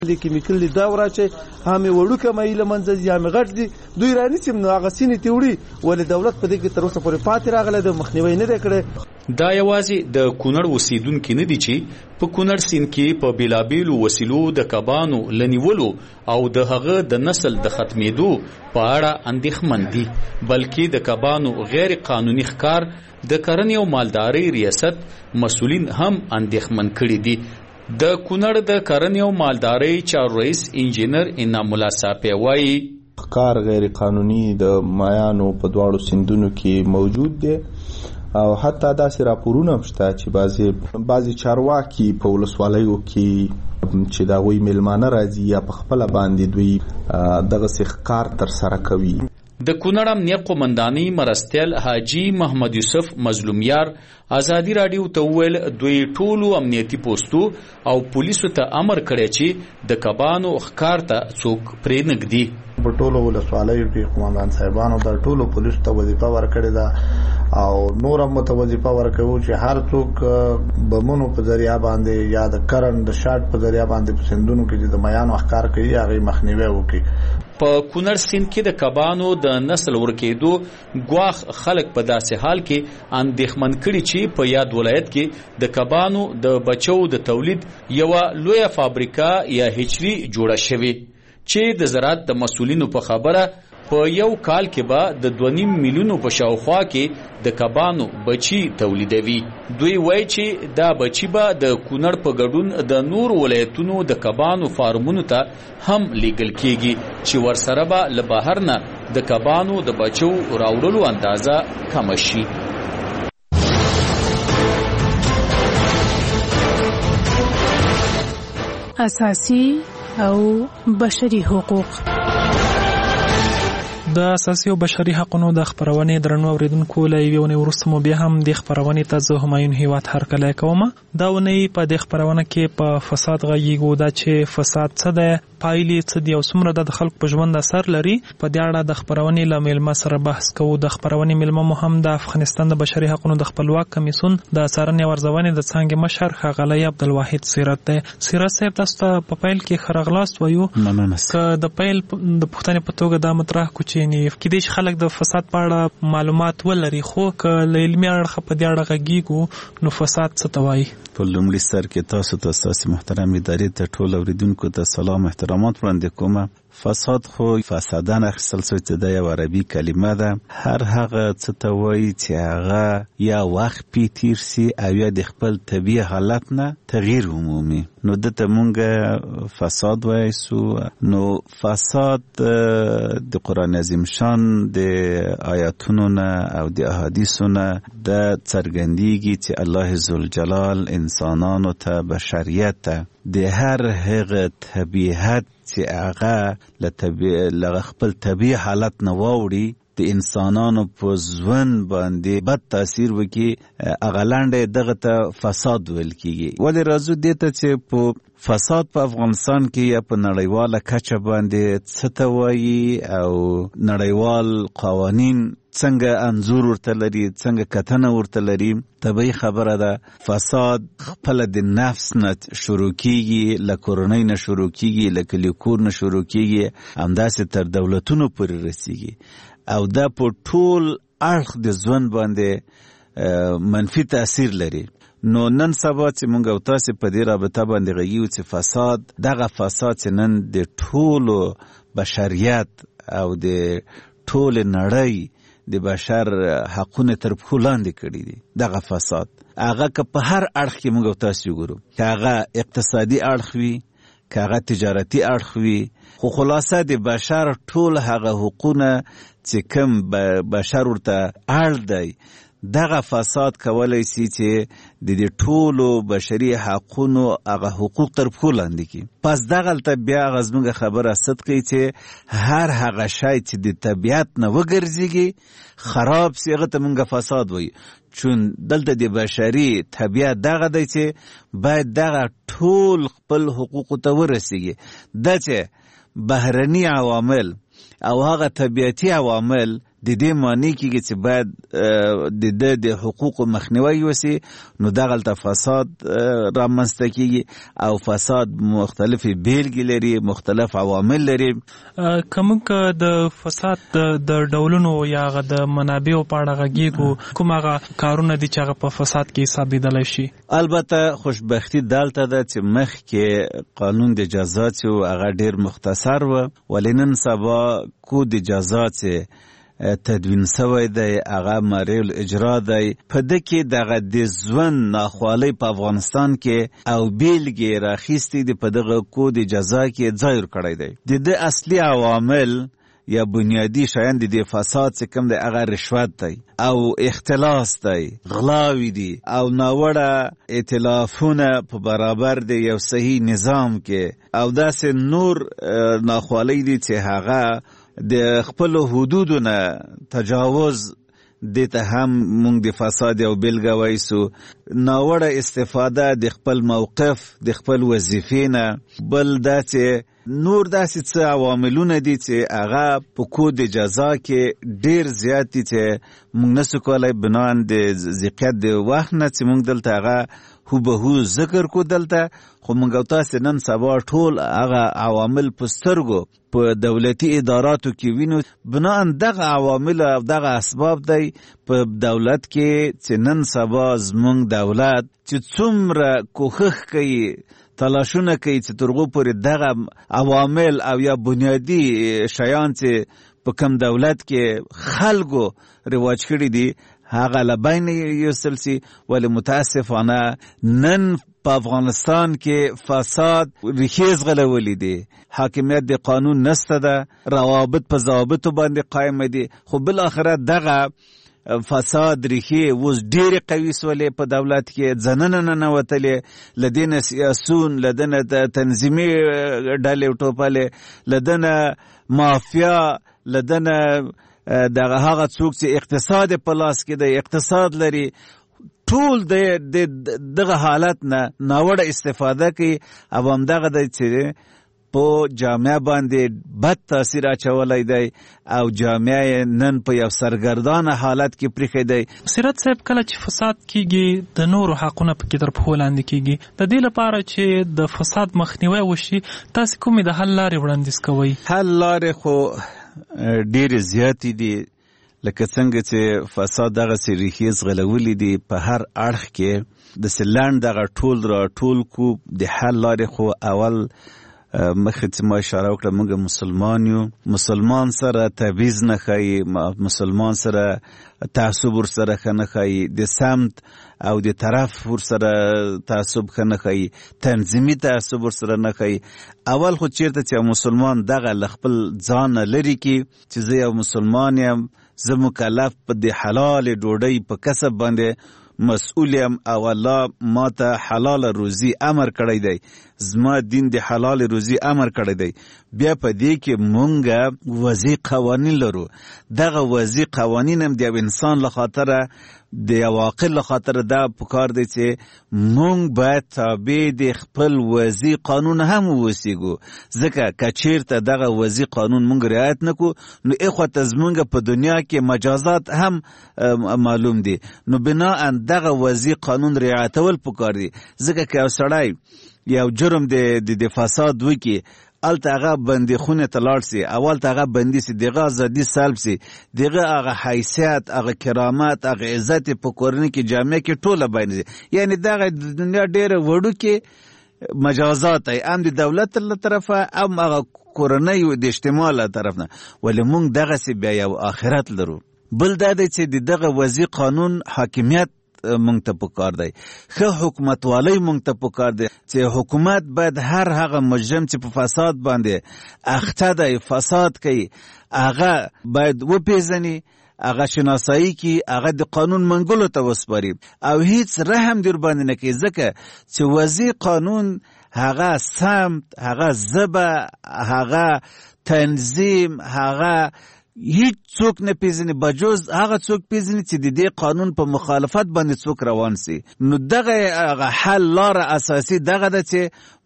د کیمیکل دا وراچي هم وړوکه مې لمنځ یا مې غټ دي دوی راني چې نو هغه سینې تیوړي ولې دولت په دې کې تر اوسه پورې پاتې راغله د مخنیوي نه کړي. دا یوازې د کونړ اوسیدونکو نه دي چې په کونړ سیند کې په بیلابیلو وسیلو د کبانو لنیولو او د هغه د نسل د ختمېدو په اړه اندېښمن دي، بلکې د کبانو غیر قانوني ښکار د کرنې او مالدارۍ ریاست مسؤلین هم اندېښمن کړي دي. د کونړ د کرنې او مالدارۍ چارو رئیس انجینر انعام الله صافی وایي ښکار غیر قانوني د مایانو په دواړو سیندونو کې موجود دی او حتی داسې راپورونه شته چې بعضی چارواکي په ولسوالیو کې چې دا غوي ملمانه راځي یا په خپل باندې دوی دغه ښکار تر سره کوي. د کونړ امنیه قومندانۍ مرستیال حاجی محمد یوسف مظلومیار ازادي رادیو ته ویل دوی ټولو امنیتي پوسټو او پولیسو ته امر کړی چې د کبانو ښکار ته څوک پرې نږدي. په ټولو ولسوالیو کې قومندان صاحبانو د ټولو پولیسو ته وظیفه ورکړې ده او نور هم ته وظیفه ورکوي چې هر څوک بمونو په ذریعہ باندې یا د کرن د شاټ په ذریعہ باندې په سندونو کې د میانو ښکار کوي هغه مخنیوي وکړي. په کونړ سیند کې د کبانو د نسل ورکېدو ګواخ خلک په داسې حال کې اندېښمن کړي چې په یاد ولایت کې د کبانو د بچو د تولید یوه لویه فابریکه یا هچري جوړه شوې چې د زراعت د مسؤلینو په خبره په یو کال کې به د 2.5 میلیونو په شاوخوا کې د کبانو بچي تولیدوي. دوی وایي چې دا بچي به د کونړ په ګډون د نور ولایتونو د کبانو فارمونو ته هم لیږل کیږي چې ورسره به له بهر نه د کبانو د بچو راوړلو اندازه کم شي. اساسي او بشري حقوق. د اساسي او بشري حقوقو د خبرونې درنو اوریدونکو لایوونه ورسته مو بیا هم د خبرونې ته زه همایون هیواد هرکله کوم. دا ونی په د خبرونه کې په فساد غږیږو دا چې فساد څه ده، پایلې څه دي او څومره د خلکو په ژوند اثر لري. په دې اړه د خبرونې له مېلمه سره بحث کوو. د خبرونې مېلمه مو هم د افغانستان د بشري حقوقو د خپلواک کمیسیون د څارنې او ارزونې د څانګې مشر ښاغلی عبدالواحد سیرت دی. سیرت صاحب تاسو ته په پیل کې ښه راغلاست وایو. که د پیل د پوښتنې په توګه دا مطرح کو چې کېدای شي خلک د فساد په اړه معلومات ولري خو که له علمي اړخه په دې اړه غږیږو نو فساد څه ته وایي؟ په لومړي سر کې تاسو ته ستاسو محترم ادارې ته ټول اوریدونکو ته سلام احترامات وړاندې کوم. فساد خو فسادن اخیستل شوی چې د یو عربي کلمه ده. هر هغه څه ته وایي چې هغه یا وخت پی تیر سي او یا د خپل طبیعي حالت نه تغییر عمومي، نو دته مونږ فساد وایسو. نو فساد د قرآن عظیم شان د آیاتونو نه او د احادیثو نه د څرګندېږي چې الله ذوالجلال انسانانو ته بشریت ته د هر هغه طبیعت چې هغه له خپل طبیعي حالت نه واوړي د انسانانو په ژوند باندې بد تاثیر وکړي، هغه لاندې دغه ته فساد ویل کیږي. ولې راځو دې ته چې په فساد په افغانستان کې یا په نړیواله کچه باندې څه ته وایي او نړیوال قوانین څنګه انظور ورته لري، څنګه کتنه ورته لري. طبیعي خبره ده فساد خپل د نفس نه شروع کیږي، له کورنۍ نه شروع کیږي، له کلیکور نه شروع کیږي، همداسې تر دولتونو پورې رسیږي او دا په ټول اړخ د ژوند باندې منفي تاثیر لري. نو نن سبا چې مونږ او تاسو په دې رابطه باندې غږیو چې فساد، دغه فساد چې نن د ټولو بشریت او د ټول نړۍ د بشر حقونه تر پښو لاندې کړي دي. دغه فساد هغه که په هر اړخ کې مونږ او تاسو وګورو، که هغه اقتصادي اړخ وي، که هغه تجارتي اړخ وي، خو خلاصه د بشر ټول هغه حقونه چې کوم بشر ورته اړ دی، دغه فساد کولای شي چې د ټولو بشري حقونو هغه حقوق تر پښو لاندې کړي. پس دغلته بیا هغه زموږ خبره صدق کوي چې هر هغه شی چې د طبیعت نه وګرځېږي خراب سي هغه ته موږ فساد وایو. چون دلته د بشري طبیعت دغه دی چې باید دغه ټول خپل حقوقو ته ورسیږي. دا چې بهرني عوامل او هغه طبیعتي عوامل د دې معنی کېږي چې باید د حقوقو مخنیوي وسي، نو دغلته فساد رامنځته کېږي او فساد مختلفې بیلګې لري، مختلف عوامل لري. که موږ د فساد د ډولونو یا هغه د منابعو په اړه غږیږو، کوم هغه کارونه دي چې هغه په فساد کې حسابېدلی شي؟ البته خوشبختي دلته ده چې مخکې قانون د جزا چې هغه ډېر مختصر و، ولې نن سبا کود جزا چې تدوین سوی دی هغه مری الاجرا دی. په ده کې دغه د ژوند ناخوالۍ په افغانستان کې او بیلګې راخیستې دي، په دغه کود جزا کې ځای ورکړی دی. د ده اصلي عوامل یا بنیادی شیان د فساد چې کوم دی هغه رشوت دی او اختلاس دی، غلاوی دی او ناوړه ائتلافونه په برابر دی یو صحیح نظام کې، او داسې نور ناخوالۍ دي چې هغه د خپل حدودو نه تجاوز دیتا هم مونږ د فساد او بیلګه وایسو. ناوړه استفاده د خپل موقف د خپل وظیفې نه. بل دا چې نور داسې څه عواملونه دي چې هغه په کود جزا کې ډیر زیات دي چې مونږ نسو کولی بنان د ذکر د وخت نه چې مونږ دلته هغه هوبهو ذکر کو دلته، خو مونږ او تاسې نن سبا ټول هغه عوامل په سترګو په دولتي اداراتو کې وینو. بنان دغه عوامل او دغه اسباب دی په دولت کې چې نن سبا زمونږ دولت چې څومره کوښښ کوي، تلاشونه کوي چې تر هغو پورې دغه عوامل او یا بنیادي شیان چې په کم دولت کې خلکو رواج کړي دي هغه له بینه یوستل سي. ولې متاسفانه نن په افغانستان کې فساد ریښې ځغلولې دي، حاکمیت د قانون نسته ده، روابط په ضوابطو باندې قایم دي، خو بالاخره دغه فساد ریښې اوس ډېرې قوي سولې په دولت کې، ځننه ننوتلې، له دې نه سیاسون، له دې نه تنظیمي ډلې ټوپلې، له دې نه مافیا، له دې نه دغه هغه څوک چې اقتصاد په لاس کې دی، اقتصاد لري، ټول دغه حالت نه ناوړه استفاده کوي او همدغه دی چې په جامعه باندې بد تاثیر اچولی دی او جامعه نن په یو سرګردانه حالت کې پریښی دی. سیرت صاحب، کله چې فساد کیږي د نورو حقونه پکې تر پښو لاندې کیږي، د دې لپاره چې د فساد مخنیوی وشي تاسې کومې د حل لارې وړاندیز کوئ؟ حل لارې خو ډېرې زیاتې دي، لکه څنګه چې فساد دغسې ریښې ځغلولې دي په هر اړخ کې. داسې لنډ دغه ټول را ټول کو د حل لارې خو اول مخکې چې ما اشاره وکړه موږ مسلمان یو، مسلمان سره تبعیض نه ښایي، مسلمان سره تعصب ورسره ښه نه ښایي، د سمت او د طرف ورسره تعصب ښه نه ښایي، تنظیمي تعصب ورسره نه ښایي. اول خو چیرته چې مسلمان دغه له خپل ځان نه لرې کړي چې زه یو مسلمان یم، زه مکلف په د حلال ډوډۍ په کسب باندې مسئول یم او الله ما ته حلال روزي امر کړی دی، زما دین د حلال روزي امر کړی دی. بیا په دې کې مونږ وضعي قوانین لرو. دغه وضعي قوانین هم د یو انسان له خاطره، د یو عاقل له خاطره دا پکار دی چې مونږ باید تابع د خپل وضعي قانون هم ووسیږو، ځکه که چیرته دغه وضعي قانون مونږ رعایت نه کړو نو اخوته زمونږ په دنیا کې مجازات هم معلوم دي. نو بناء دغه وضعي قانون رعایتول پکار دي، ځکه که یو سړی یو جرم د فساد وکړي، الته هغه بندي خونه ته لاړ سي، اول ته هغه بندي سي، دغه ازادي سلب سي، دغه هغه حیثیت، هغه کرامت، هغه عزت په کورنۍ کې جامعه کې ټوله باندې، یعنی دغه دنیا ډېره وړوکې مجازات هم د دولت له طرفه هم هغه کورنۍ د اجتماع له طرف نه. ولې مونږ دغسې بیا یو آخرت لرو. بل دا دی چې دغه وضعي قانون حاکمیت مونږ ته پکار دی، ښه حکومتوالی مونږ ته پکار دی چې حکومت باید هر هغه مجرم چې په فساد باندې اخته دی، فساد کوي، هغه باید وپیژني، هغه شناسایی کی، هغه د قانون منګولو ته وسپاري او هیڅ رحم در باندې نه کوي، ځکه چې وضعي قانون هغه سمت، هغه ژبه، هغه تنظیم، هغه هیڅ څوک نه پیژني بجز هغه څوک پیژني چې د دې قانون په مخالفت باندې څوک روان سي. نو دغه حل لاره اساسي دغه ده چې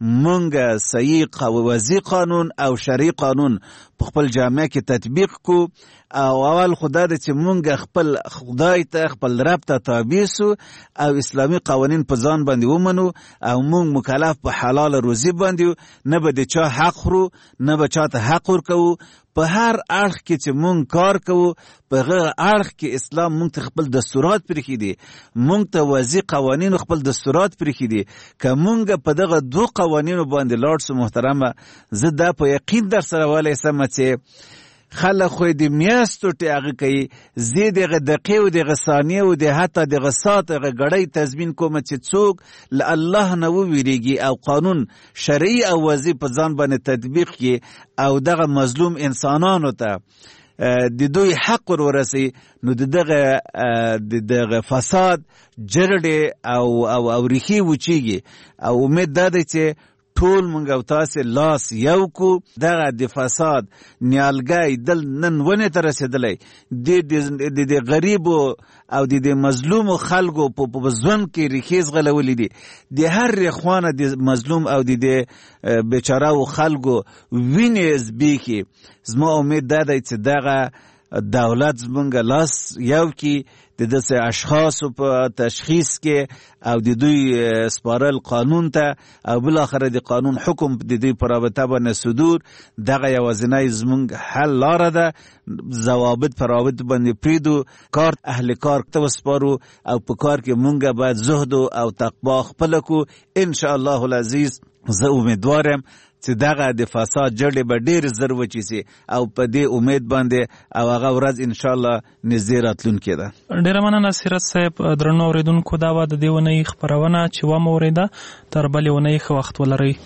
مونږ صحیح وضعي قانون او شرعي قانون په خپل جامعه کې تطبیق کو او اول خدای دې چې مونږ خپل خدای ته خپل رب ته تابع سو او اسلامي قوانین په ځان باندې ومنو او مونږ مکلف په حلال روزي باندې نه به د چا حق خورو نه به چاته حق ورکو په هر اړخ کې چې مونږ کار کوو په هغه اړخ کې اسلام مونږ ته خپل دستورات پرېښي دي مونږ ته وضعي قوانینو خپل دستورات پرېښي دي که مونږ په دغه دو قوانینو باندې لاړ سو محترمه زه دا په یقین در سره ولی سم چې خلک خو د میاشتو هغه کوي زه دغه دقیقې او دغه ثانیې او د حتی دغه ساعت هغه ګړۍ تضمین کوم چې څوک له الله نه وویریږي او قانون شرعي او وضعي په ځان باندې تطبیق کړي او دغه مظلوم انسانانو ته د دوی حق ورسي نو دغه فساد جرړې او ریښې وچیږي او امید دا دی چې ټول مونږ او تاسې لاس یو کو دغه د فساد نیالګی دل نن ونې ته رسېدلی د غریبو او د مظلومو خلکو په ژوند کې ریښې ځغلولې دي د هر خوانه د مظلوم او د بیچارهو خلکو وینې زبېښي زما امید دا دی چې دغه دولت زمونږ لاس یو کې د داسې اشخاصو په تشخیص کې او د دوی سپارل قانون ته او بالاخره د قانون حکم د دوی په رابطه باندې صدور دغه یوازینی زمونږ حل لاره ده ضوابط په رابط باندې پریدو کار اهل کار ته وسپارو او په کار کې مونږ باید زهد او تقوا خپله کو انشاءالله العزیز زه امیدوارم چې دغه د فساد جړې به ډېر زر وچی سي او په دې امید باندې او هغه ورځ انشاءالله نږدې راتلونکې ده. ډېره مننه سیرت صاحب. درنو اورېدونکو دا وه د دې اونۍ خپرونه چې ومه اورېده. تر بلې اونۍ ښه وخت ولرئ.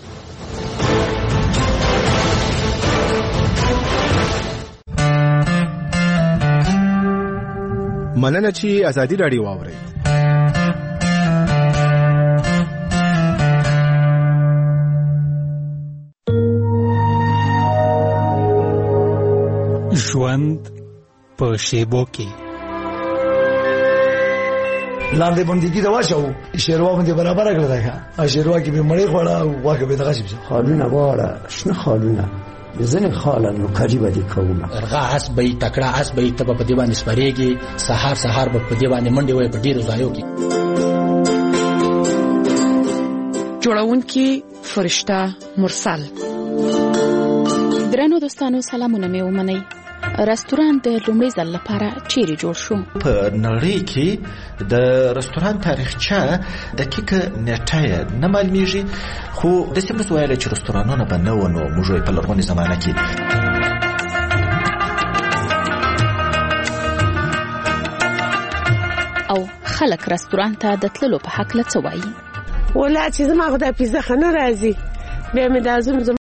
مننه چې ازادي راډیو واورئ. ژوند په شیبو کې لاندې بندګي دا واچو شیروا باندې برابر کړل دا شیروا کې به مړی خوړه او واګه به دغه شي خالونه واړه شنه خالونه ځنه خالن نو قریبه دي کومه ارغا اس به تکړه اس به تب په دی باندې سپریږي سحر به په دی باندې منډي وي په ډیرو ځایو کې جوړونکي فرشته مرسل. درنو دوستانو سلامونه مې ومنئ. رستوران د لومړي ځل لپاره چیرې جوړ شو؟ په نړۍ کې د رستوران تاریخچه دقیقه نیټه نه معلومیږي خو داسې موږ ویلی چې رستورانونه به نه وو نو موږ یې په لرغونې زمانه کې او خلک رستوران ته د تللو په هکله څه وایي؟ ولا چې زما خو دا پیزا ښه نه راځي بیا مې دا زوم